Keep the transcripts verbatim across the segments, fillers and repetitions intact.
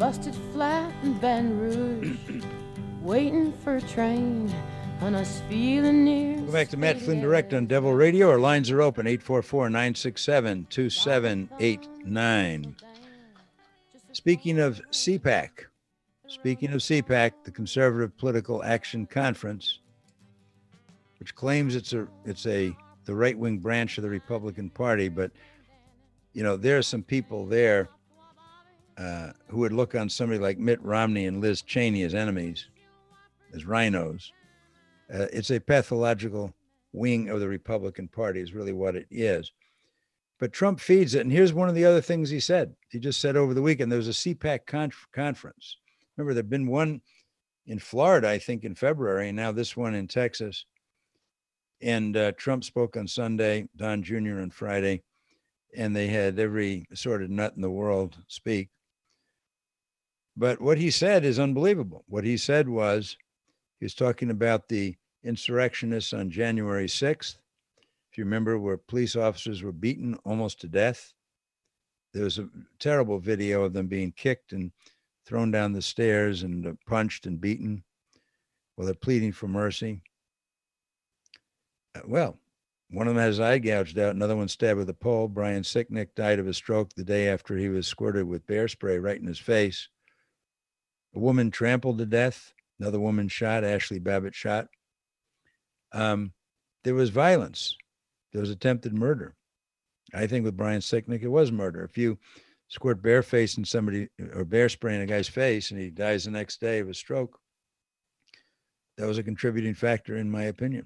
busted flat in Baton Rouge, waiting for a train on us feeling near. Welcome back to Matt Flynn Direct on Devil Radio. Our lines are open, eight four four, nine six seven, two seven eight nine. Speaking of C PAC, speaking of C PAC, the Conservative Political Action Conference, which claims it's a it's a the right-wing branch of the Republican Party, but you know there are some people there uh, who would look on somebody like Mitt Romney and Liz Cheney as enemies, as rhinos. Uh, it's a pathological wing of the Republican Party is really what it is. But Trump feeds it. And here's one of the other things he said. He just said over the weekend, there was a C PAC conf- conference. Remember, there'd been one in Florida, I think, in February, and now this one in Texas. And uh, Trump spoke on Sunday, Don Junior on Friday, and they had every sort of nut in the world speak. But what he said is unbelievable. What he said was, he was talking about the insurrectionists on January sixth. If you remember, where police officers were beaten almost to death. There was a terrible video of them being kicked and thrown down the stairs and uh, punched and beaten while they're pleading for mercy. Uh, well, one of them had his eye gouged out. Another one stabbed with a pole. Brian Sicknick died of a stroke the day after he was squirted with bear spray right in his face. A woman trampled to death. Another woman shot. Ashley Babbitt shot. Um, there was violence. There was attempted murder. I think with Brian Sicknick, it was murder. If you squirt bear face in somebody or bear spray in a guy's face and he dies the next day of a stroke, that was a contributing factor, in my opinion.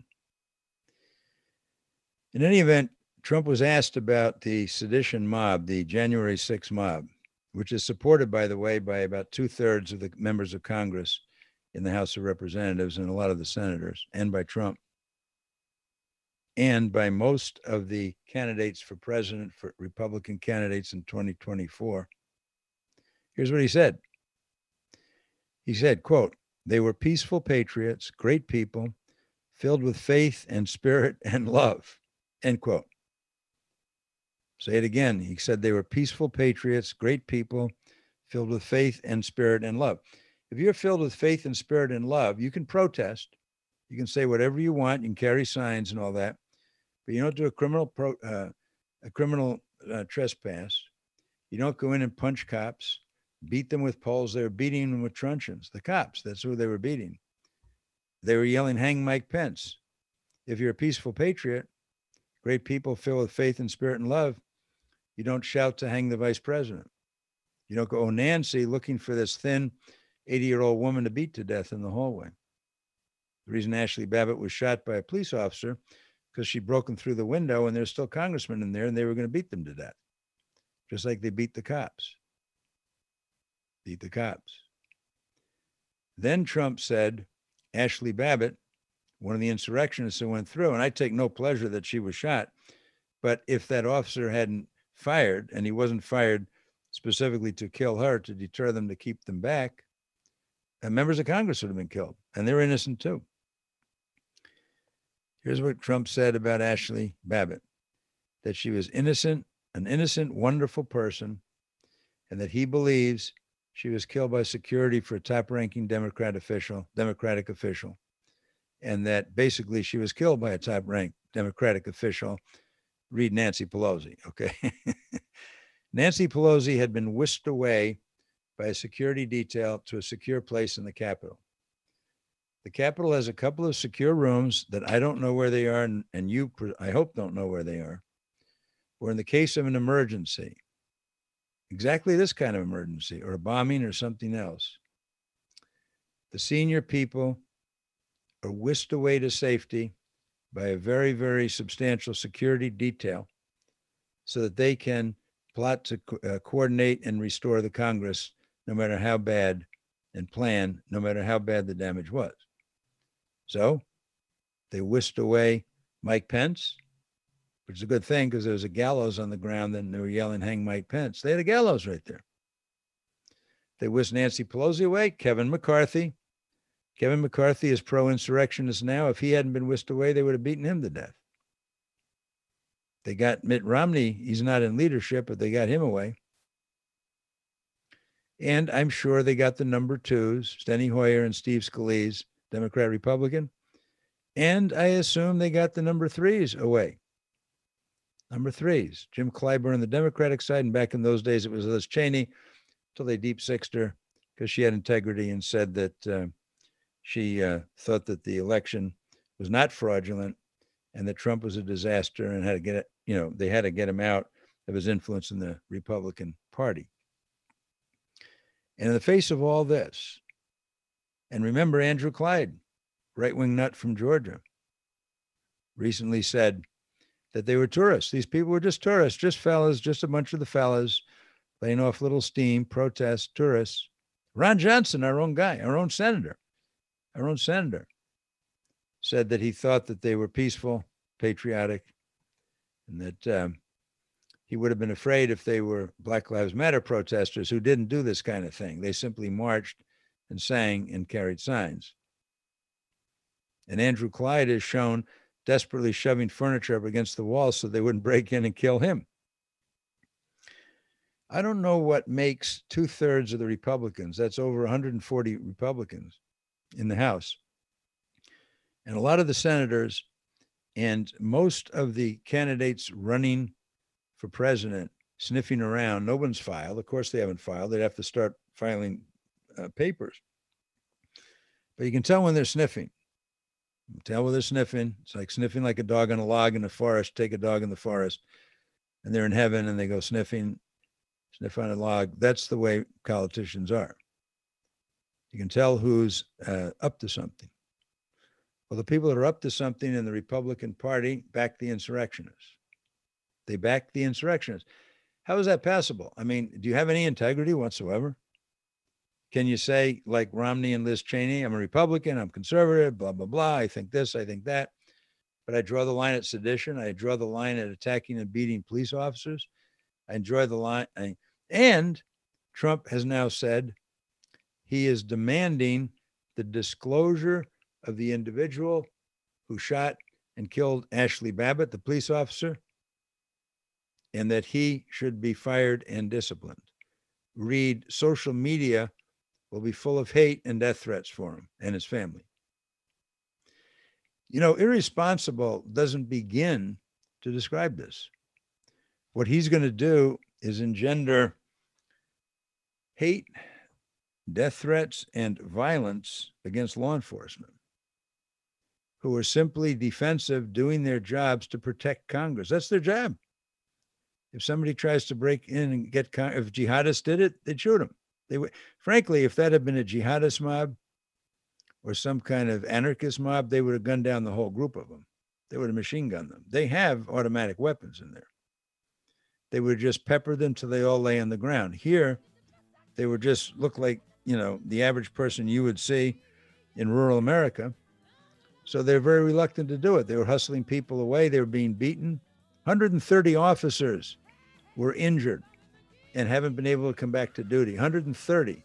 In any event, Trump was asked about the sedition mob, the January sixth mob, which is supported, by the way, by about two thirds of the members of Congress in the House of Representatives and a lot of the senators, and by Trump, and by most of the candidates for president, for Republican candidates in twenty twenty-four. Here's what he said. He said, quote, "They were peaceful patriots, great people, filled with faith and spirit and love," end quote. Say it again. He said they were peaceful patriots, great people, filled with faith and spirit and love. If you're filled with faith and spirit and love, you can protest. You can say whatever you want. You can carry signs and all that. But you don't do a criminal pro, uh, a criminal uh, trespass. You don't go in and punch cops, beat them with poles. They were beating them with truncheons. The cops, that's who they were beating. They were yelling, "Hang Mike Pence." If you're a peaceful patriot, great people filled with faith and spirit and love, you don't shout to hang the vice president. You don't go, "Oh, Nancy," looking for this thin eighty-year-old woman to beat to death in the hallway. The reason Ashley Babbitt was shot by a police officer because she'd broken through the window and there's still congressmen in there and they were going to beat them to death, just like they beat the cops. Beat the cops. Then Trump said, Ashley Babbitt, one of the insurrectionists who went through, and I take no pleasure that she was shot, but if that officer hadn't fired, and he wasn't fired specifically to kill her, to deter them, to keep them back, and members of Congress would have been killed, and they're innocent too. Here's what Trump said about Ashley Babbitt, that she was innocent, an innocent, wonderful person, and that he believes she was killed by security for a top-ranking Democrat official, Democratic official, and that basically she was killed by a top-ranked Democratic official. Read Nancy Pelosi, okay? Nancy Pelosi had been whisked away by a security detail to a secure place in the Capitol. The Capitol has a couple of secure rooms that I don't know where they are, and, and you, I hope, don't know where they are. Or in the case of an emergency, exactly this kind of emergency, or a bombing or something else, the senior people are whisked away to safety by a very, very substantial security detail so that they can plot to co- uh, coordinate and restore the Congress, no matter how bad, and plan, no matter how bad the damage was. So they whisked away Mike Pence, which is a good thing because there was a gallows on the ground and they were yelling, "Hang Mike Pence." They had a gallows right there. They whisked Nancy Pelosi away. Kevin McCarthy. Kevin McCarthy is pro-insurrectionist now. If he hadn't been whisked away, they would have beaten him to death. They got Mitt Romney. He's not in leadership, but they got him away. And I'm sure they got the number twos, Steny Hoyer and Steve Scalise, Democrat, Republican. And I assume they got the number threes away. Number threes, Jim Clyburn, the Democratic side. And back in those days, it was Liz Cheney, till they deep sixed her because she had integrity and said that uh, she uh, thought that the election was not fraudulent and that Trump was a disaster and had to get it, you know, they had to get him out of his influence in the Republican Party. And in the face of all this, and remember Andrew Clyde, right-wing nut from Georgia, recently said that they were tourists. These people were just tourists, just fellas, just a bunch of the fellas laying off little steam, protest, tourists. Ron Johnson, our own guy, our own senator, our own senator, said that he thought that they were peaceful, patriotic, and that um, he would have been afraid if they were Black Lives Matter protesters who didn't do this kind of thing. They simply marched and sang and carried signs. And Andrew Clyde is shown desperately shoving furniture up against the wall so they wouldn't break in and kill him. I don't know what makes two-thirds of the Republicans, that's over one hundred forty Republicans in the House, and a lot of the senators and most of the candidates running for president sniffing around. No one's filed. Of course, they haven't filed. They'd have to start filing uh, papers. But you can tell when they're sniffing. You can tell when they're sniffing. It's like sniffing like a dog on a log in the forest. Take a dog in the forest, and they're in heaven, and they go sniffing, sniff on a log. That's the way politicians are. You can tell who's uh, up to something. Well, the people that are up to something in the Republican Party back the insurrectionists. They back the insurrectionists. How is that passable? I mean, do you have any integrity whatsoever? Can you say, like Romney and Liz Cheney, I'm a Republican, I'm conservative, blah, blah, blah. I think this, I think that. But I draw the line at sedition. I draw the line at attacking and beating police officers. I enjoy the line. I, and Trump has now said he is demanding the disclosure of the individual who shot and killed Ashley Babbitt, the police officer, and that he should be fired and disciplined. Read, social media will be full of hate and death threats for him and his family. You know, irresponsible doesn't begin to describe this. What he's going to do is engender hate, death threats, and violence against law enforcement, who are simply defensive, doing their jobs to protect Congress. That's their job. If somebody tries to break in and get, if jihadists did it, they'd shoot them. They would, frankly, if that had been a jihadist mob or some kind of anarchist mob, they would have gunned down the whole group of them. They would have machine gunned them. They have automatic weapons in there. They would just pepper them till they all lay on the ground. Here, they would just look like, you know, the average person you would see in rural America. So they're very reluctant to do it. They were hustling people away. They were being beaten. one hundred thirty officers were injured and haven't been able to come back to duty. one hundred thirty.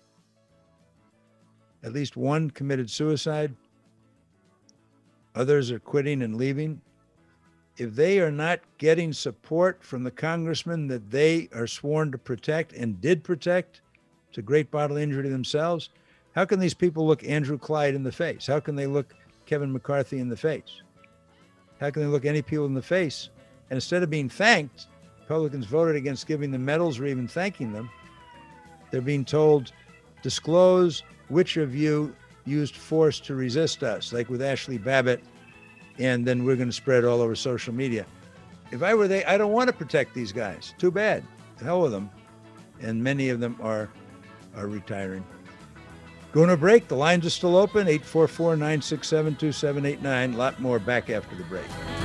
At least one committed suicide. Others are quitting and leaving. If they are not getting support from the congressman that they are sworn to protect and did protect to great bodily injury to themselves, how can these people look Andrew Clyde in the face? How can they look Kevin McCarthy in the face? How can they look any people in the face? And instead of being thanked, Republicans voted against giving them medals or even thanking them. They're being told, disclose which of you used force to resist us, like with Ashley Babbitt, and then we're going to spread all over social media. If I were they, I don't want to protect these guys. Too bad. The hell with them. And many of them are, are retiring. Going to break. The lines are still open. eight four four, nine six seven, two seven eight nine. A lot more back after the break.